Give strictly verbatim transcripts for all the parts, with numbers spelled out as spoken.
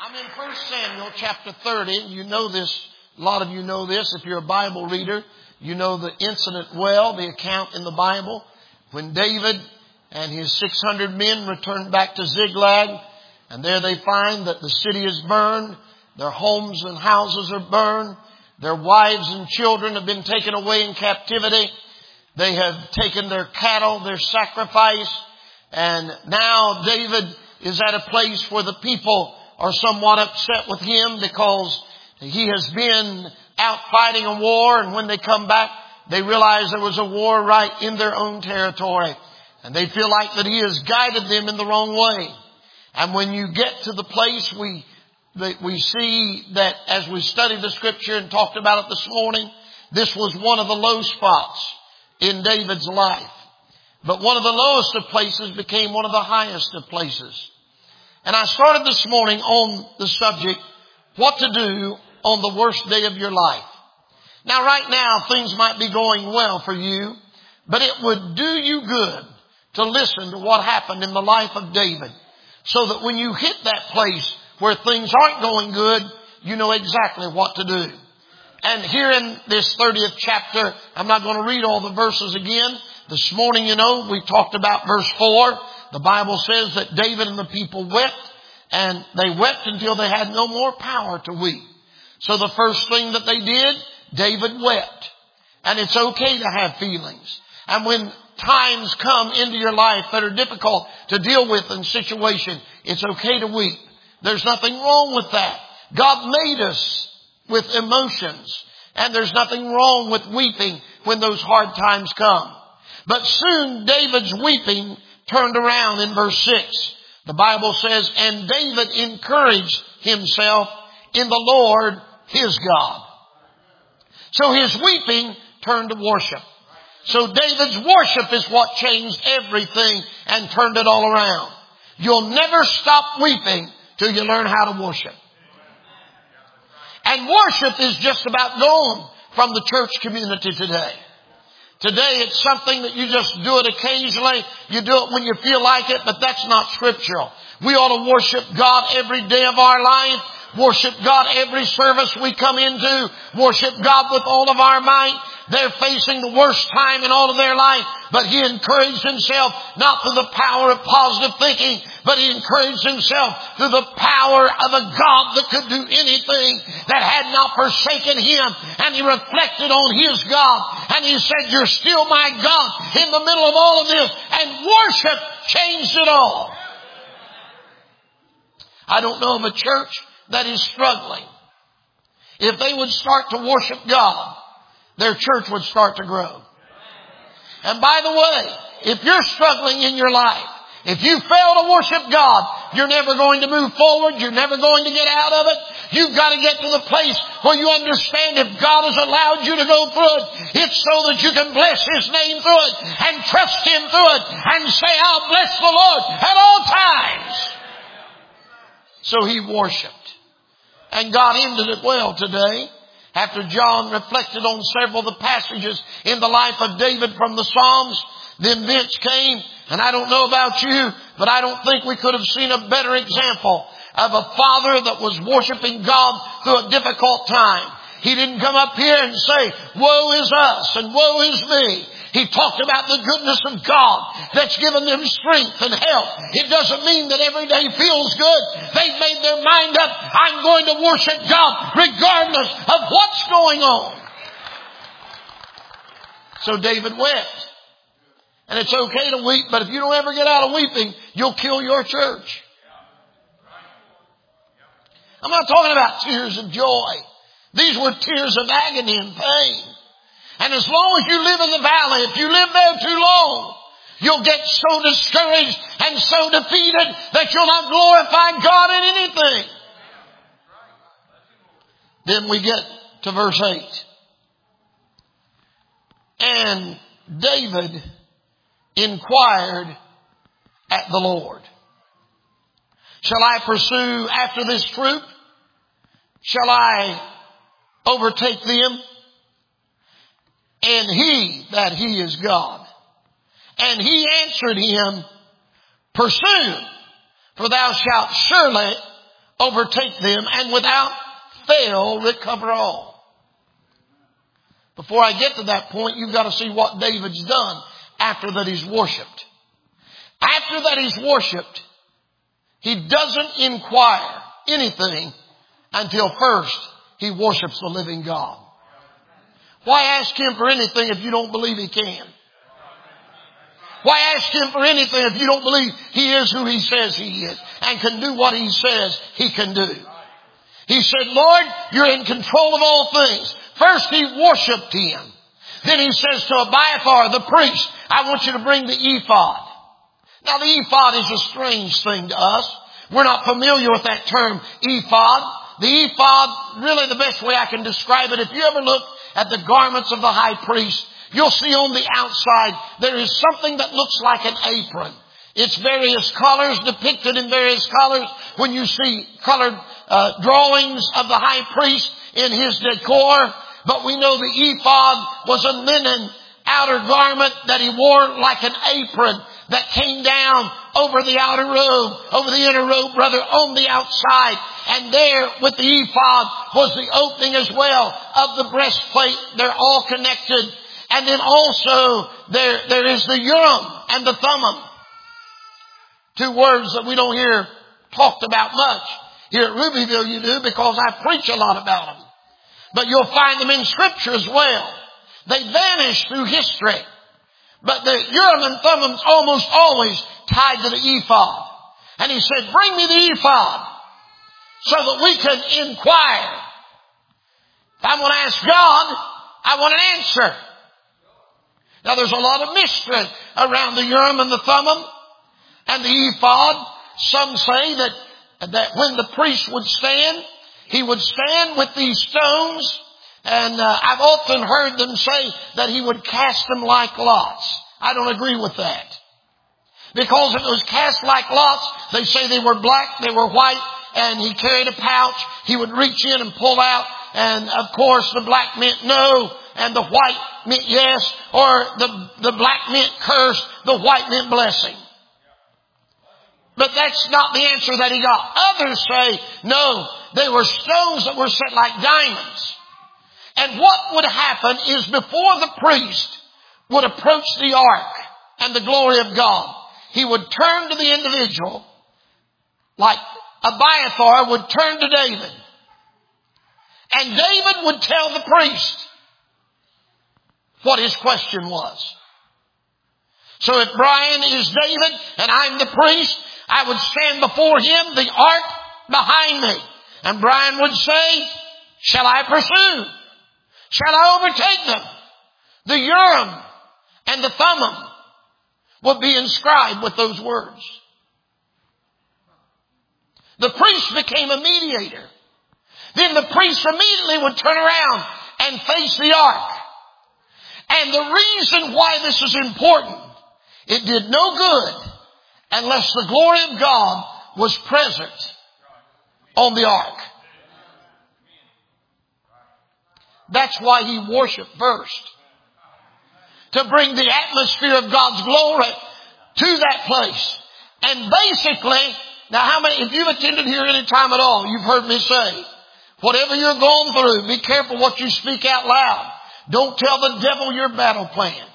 I'm in First Samuel chapter thirty. You know this. A lot of you know this. If you're a Bible reader, you know the incident well, the account in the Bible. When David and his six hundred men returned back to Ziklag, and there they find that the city is burned. Their homes and houses are burned. Their wives and children have been taken away in captivity. They have taken their cattle, their sacrifice. And now David is at a place where the people are somewhat upset with him because he has been out fighting a war. And when they come back, they realize there was a war right in their own territory. And they feel like that he has guided them in the wrong way. And when you get to the place we we see that as we studied the scripture and talked about it this morning, this was one of the low spots in David's life. But one of the lowest of places became one of the highest of places. And I started this morning on the subject, what to do on the worst day of your life. Now right now things might be going well for you, but it would do you good to listen to what happened in the life of David, so that when you hit that place where things aren't going good, you know exactly what to do. And here in this thirtieth chapter, I'm not going to read all the verses again. This morning, you know, we talked about verse four. The Bible says that David and the people wept, and they wept until they had no more power to weep. So the first thing that they did, David wept. And it's okay to have feelings. And when times come into your life that are difficult to deal with in situation, it's okay to weep. There's nothing wrong with that. God made us with emotions, and there's nothing wrong with weeping when those hard times come. But soon David's weeping turned around in verse six. The Bible says, and David encouraged himself in the Lord his God. So his weeping turned to worship. So David's worship is what changed everything and turned it all around. You'll never stop weeping till you learn how to worship. And worship is just about gone from the church community today. Today it's something that you just do it occasionally. You do it when you feel like it, but that's not scriptural. We ought to worship God every day of our life. Worship God every service we come into. Worship God with all of our might. They're facing the worst time in all of their life, but he encouraged himself not through the power of positive thinking, but he encouraged himself through the power of a God that could do anything, that had not forsaken him. And he reflected on his God, and he said, you're still my God in the middle of all of this. And worship changed it all. I don't know of a church that is struggling. If they would start to worship God, their church would start to grow. And by the way, if you're struggling in your life, if you fail to worship God, you're never going to move forward. You're never going to get out of it. You've got to get to the place where you understand if God has allowed you to go through it, it's so that you can bless his name through it and trust him through it and say, I'll bless the Lord at all times. So he worshiped. And God ended it well today. After John reflected on several of the passages in the life of David from the Psalms, the events came, and I don't know about you, but I don't think we could have seen a better example of a father that was worshiping God through a difficult time. He didn't come up here and say, woe is us and woe is me. He talked about the goodness of God that's given them strength and help. It doesn't mean that every day feels good. They've made their mind up. I'm going to worship God regardless of what's going on. So David wept. And it's okay to weep, but if you don't ever get out of weeping, you'll kill your church. I'm not talking about tears of joy. These were tears of agony and pain. And as long as you live in the valley, if you live there too long, you'll get so discouraged and so defeated that you'll not glorify God in anything. Then we get to verse eight. And David inquired at the Lord, shall I pursue after this troop? Shall I overtake them? And he, that he is God. And he answered him, pursue, for thou shalt surely overtake them, and without fail recover all. Before I get to that point, you've got to see what David's done after that he's worshipped. After that he's worshipped, he doesn't inquire anything until first he worships the living God. Why ask him for anything if you don't believe he can? Why ask him for anything if you don't believe he is who he says he is and can do what he says he can do? He said, Lord, you're in control of all things. First he worshipped him. Then he says to Abiathar, the priest, I want you to bring the ephod. Now the ephod is a strange thing to us. We're not familiar with that term ephod. The ephod, really the best way I can describe it, if you ever look at the garments of the high priest, you'll see on the outside there is something that looks like an apron. It's various colors, depicted in various colors. When you see colored uh, drawings of the high priest in his decor. But we know the ephod was a linen outer garment that he wore like an apron that came down over the outer robe, over the inner robe, brother, on the outside. And there with the ephod was the opening as well of the breastplate. They're all connected. And then also there, there is the Urim and the Thummim. Two words that we don't hear talked about much. Here at Rubyville you do, because I preach a lot about them. But you'll find them in Scripture as well. They vanish through history. But the Urim and Thummim's almost always tied to the ephod. And he said, bring me the ephod so that we can inquire. If I want to ask God, I want an answer. Now there's a lot of mystery around the Urim and the Thummim and the ephod. Some say that, that when the priest would stand, he would stand with these stones, and uh, I've often heard them say that he would cast them like lots. I don't agree with that. Because if it was cast like lots, they say they were black, they were white, and he carried a pouch. He would reach in and pull out, and of course the black meant no, and the white meant yes, or the, the black meant curse, the white meant blessing. But that's not the answer that he got. Others say, no, they were stones that were set like diamonds. And what would happen is before the priest would approach the ark and the glory of God, he would turn to the individual like Abiathar would turn to David. And David would tell the priest what his question was. So if Brian is David and I'm the priest, I would stand before him, the ark behind me. And Brian would say, shall I pursue? Shall I overtake them? The Urim and the Thummim would be inscribed with those words. The priest became a mediator. Then the priest immediately would turn around and face the ark. And the reason why this is important, it did no good unless the glory of God was present on the ark. That's why he worshiped first. To bring the atmosphere of God's glory to that place. And basically, now how many, if you've attended here any time at all, you've heard me say, whatever you're going through, be careful what you speak out loud. Don't tell the devil your battle plan.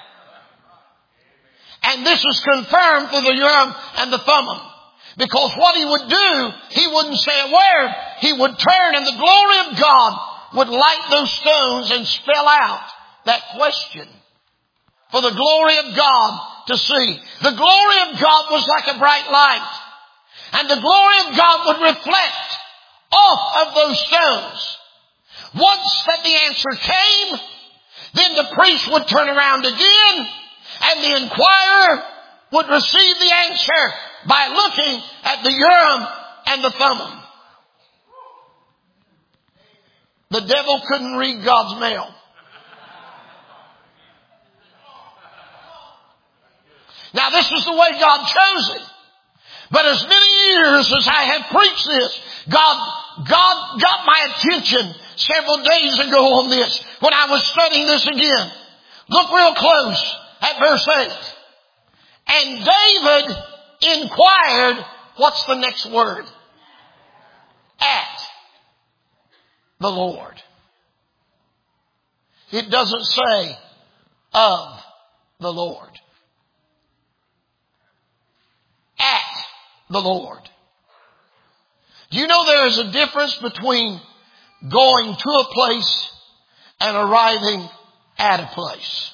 And this is confirmed through the Urim and the Thummim. Because what he would do, he wouldn't say a word. He would turn and the glory of God would light those stones and spell out that question for the glory of God to see. The glory of God was like a bright light. And the glory of God would reflect off of those stones. Once that the answer came, then the priest would turn around again and the inquirer would receive the answer by looking at the Urim and the Thummim. The devil couldn't read God's mail. Now this is the way God chose it. But as many years as I have preached this, God, God got my attention several days ago on this when I was studying this again. Look real close at verse eight. And David inquired, what's the next word? the Lord. It doesn't say of the Lord. At the Lord. Do you know there is a difference between going to a place and arriving at a place?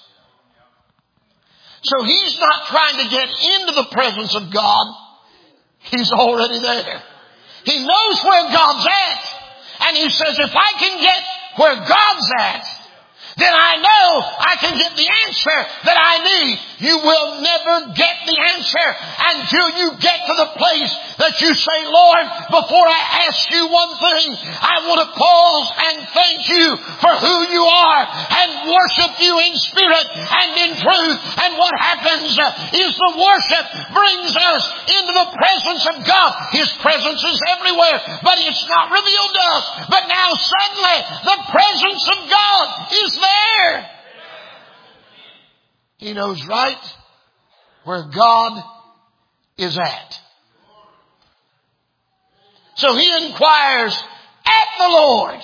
So he's not trying to get into the presence of God. He's already there. He knows where God's at. And he says, if I can get where God's at, then I know I can get the answer that I need. You will never get the answer until you get to the place that you say, Lord, before I ask you one thing, I want to pause and thank you for who you are and worship you in spirit and in truth. And what happens is the worship brings us into the presence of God. His presence is everywhere, but it's not revealed to us. But now suddenly the presence of God is there. He knows right where God is at. So he inquires at the Lord.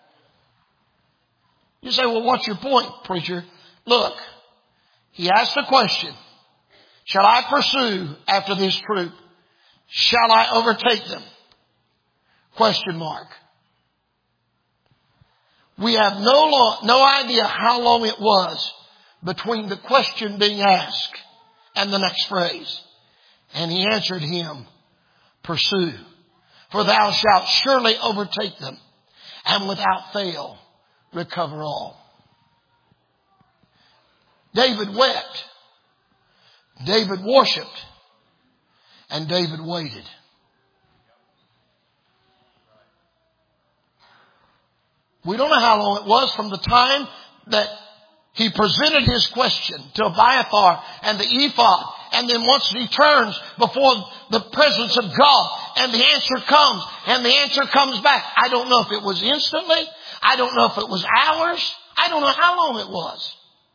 You say, well, what's your point, preacher? Look, he asked the question, shall I pursue after this troop? Shall I overtake them? Question mark. We have no lo- no idea how long it was between the question being asked and the next phrase. And he answered him, pursue, for thou shalt surely overtake them, and without fail recover all. David wept. David worshiped. And David waited. We don't know how long it was from the time that he presented his question to Abiathar and the ephod. And then once he turns before the presence of God and the answer comes and the answer comes back. I don't know if it was instantly. I don't know if it was hours. I don't know how long it was.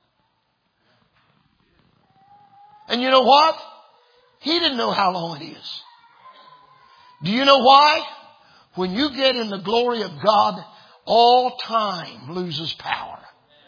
And you know what? He didn't know how long it is. Do you know why? When you get in the glory of God, all time loses power.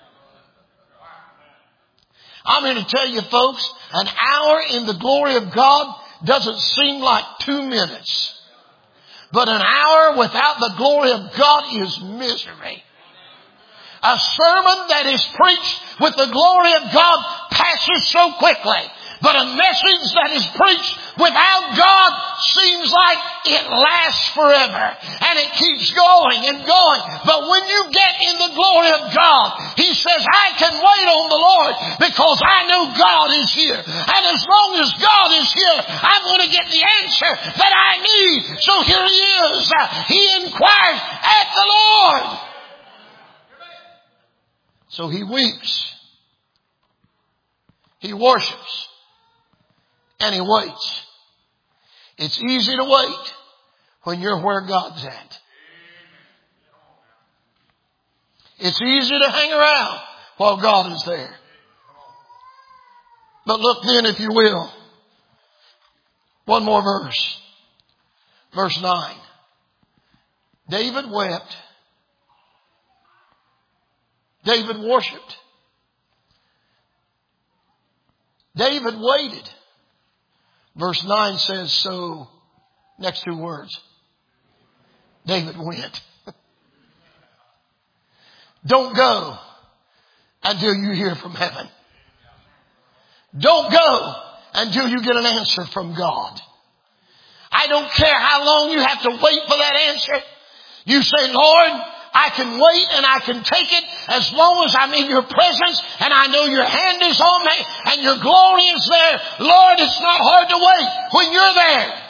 I'm here to tell you folks, an hour in the glory of God doesn't seem like two minutes. But an hour without the glory of God is misery. A sermon that is preached with the glory of God passes so quickly. But a message that is preached without God seems like it lasts forever. And it keeps going and going. But when you get in the glory of God, He says, I can wait on the Lord because I know God is here. And as long as God is here, I'm going to get the answer that I need. So here He is. He inquired at the Lord. So He weeps. He worships. And He waits. It's easy to wait when you're where God's at. It's easy to hang around while God is there. But look then, if you will, one more verse. Verse nine. David wept. David worshiped. David waited. Verse nine says, so, next two words, David went. Don't go until you hear from heaven. Don't go until you get an answer from God. I don't care how long you have to wait for that answer. You say, Lord, I can wait and I can take it as long as I'm in your presence and I know your hand is on me and your glory is there. Lord, it's not hard to wait when you're there.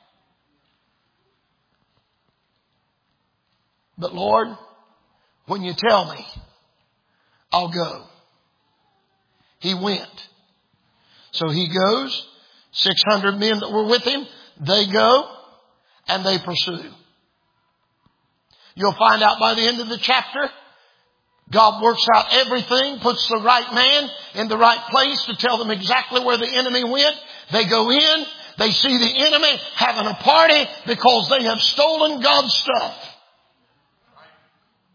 But Lord, when you tell me, I'll go. He went. So he goes. six hundred men that were with him, they go and they pursue. You'll find out by the end of the chapter, God works out everything, puts the right man in the right place to tell them exactly where the enemy went. They go in, they see the enemy having a party because they have stolen God's stuff.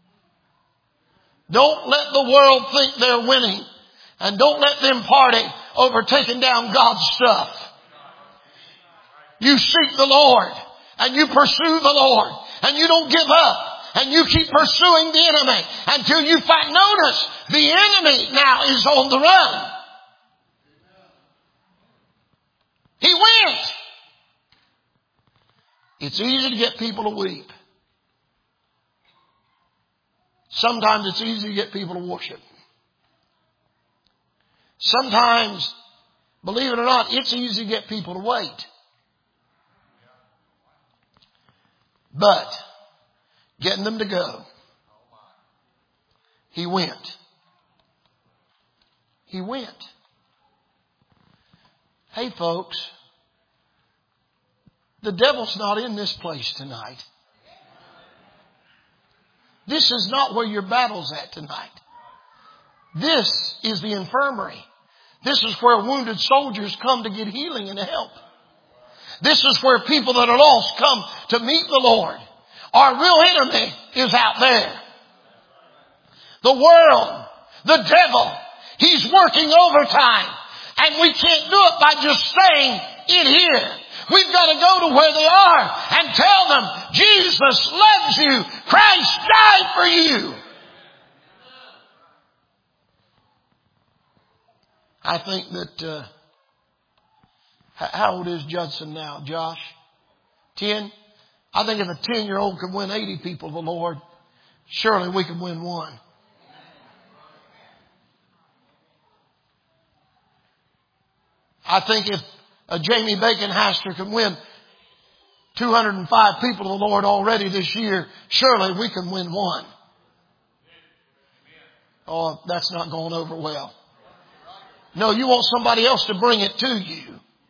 Don't let the world think they're winning. And don't let them party over taking down God's stuff. You seek the Lord and you pursue the Lord and you don't give up and you keep pursuing the enemy until you find. Notice the enemy now is on the run. He went. It's easy to get people to weep. Sometimes it's easy to get people to worship. Sometimes, believe it or not, it's easy to get people to wait. But getting them to go, he went. He went. Hey folks, the devil's not in this place tonight. This is not where your battle's at tonight. This is the infirmary. This is where wounded soldiers come to get healing and help. This is where people that are lost come to meet the Lord. Our real enemy is out there. The world, the devil, he's working overtime. And we can't do it by just staying in here. We've got to go to where they are and tell them, Jesus loves you. Christ died for you. I think that, uh, how old is Judson now, Josh? Ten? I think if a ten-year-old could win eighty people to the Lord, surely we can win one. I think if a Jamie Baconhaster can win two hundred five people to the Lord already this year, surely we can win one. Oh, that's not going over well. No, you want somebody else to bring it to you.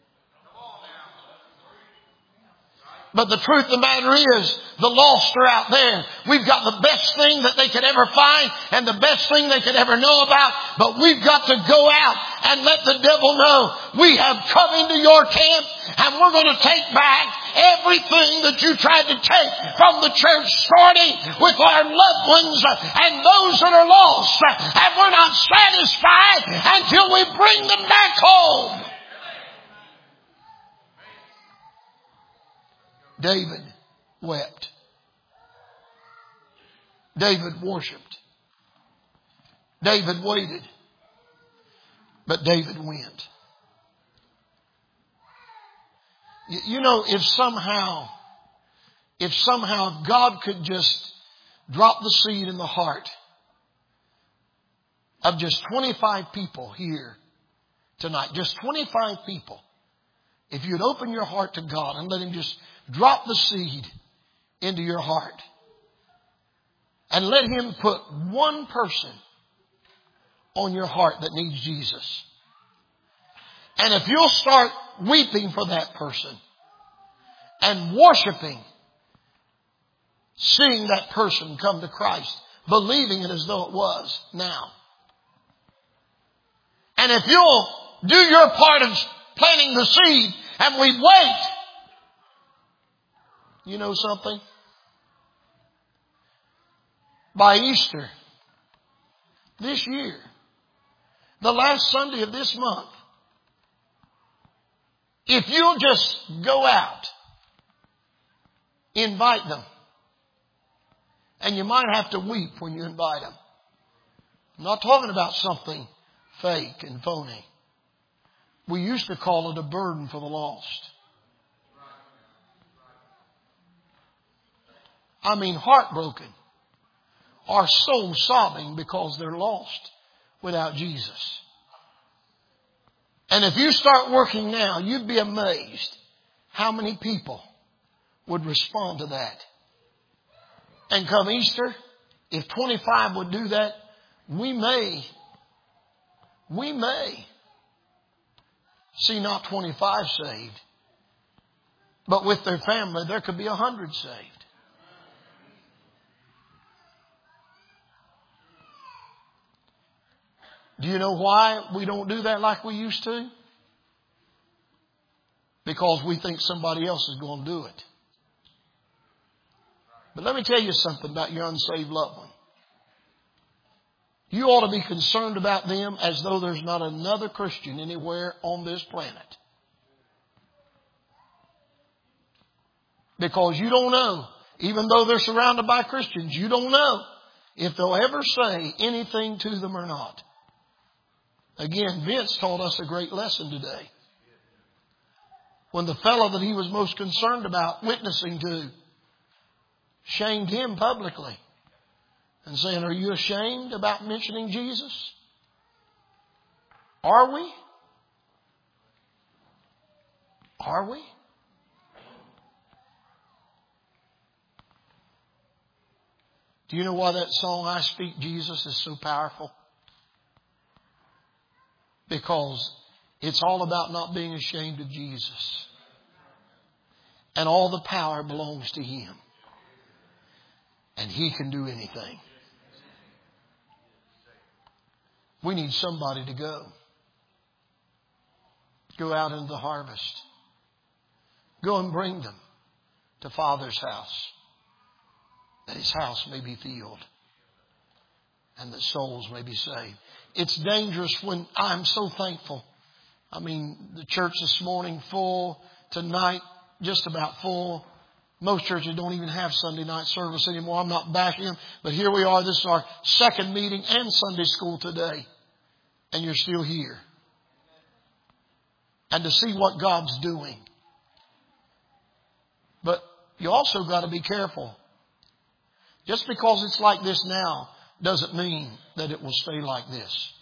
But the truth of the matter is, the lost are out there. We've got the best thing that they could ever find and the best thing they could ever know about. But we've got to go out and let the devil know we have come into your camp and we're going to take back everything that you tried to take from the church, starting with our loved ones and those that are lost. And we're not satisfied until we bring them back home. David wept. David worshiped. David waited. But David went. You know, if somehow, if somehow God could just drop the seed in the heart of just twenty-five people here tonight, just twenty-five people, if you'd open your heart to God and let Him just drop the seed into your heart and let Him put one person on your heart that needs Jesus. And if you'll start weeping for that person and worshiping, seeing that person come to Christ, believing it as though it was now. And if you'll do your part of planting the seed and we wait, you know something? By Easter this year, the last Sunday of this month, if you'll just go out, invite them. And you might have to weep when you invite them. I'm not talking about something fake and phony. We used to call it a burden for the lost. I mean, heartbroken. Our soul sobbing because they're lost without Jesus. And if you start working now, you'd be amazed how many people would respond to that. And come Easter, if twenty-five would do that, we may, we may see not twenty-five saved, but with their family, there could be a hundred saved. Do you know why we don't do that like we used to? Because we think somebody else is going to do it. But let me tell you something about your unsaved loved one. You ought to be concerned about them as though there's not another Christian anywhere on this planet. Because you don't know, even though they're surrounded by Christians, you don't know if they'll ever say anything to them or not. Again, Vince taught us a great lesson today. When the fellow that he was most concerned about witnessing to shamed him publicly and saying, "Are you ashamed about mentioning Jesus?" Are we? Are we? Do you know why that song, "I Speak Jesus," is so powerful? Because it's all about not being ashamed of Jesus. And all the power belongs to Him. And He can do anything. We need somebody to go. Go out into the harvest. Go and bring them to Father's house, that His house may be filled and that souls may be saved. It's dangerous when I'm so thankful. I mean, the church this morning full, tonight just about full. Most churches don't even have Sunday night service anymore. I'm not bashing them, but here we are. This is our second meeting and Sunday school today. And you're still here. And to see what God's doing. But you also got to be careful. Just because it's like this now doesn't mean that it will stay like this.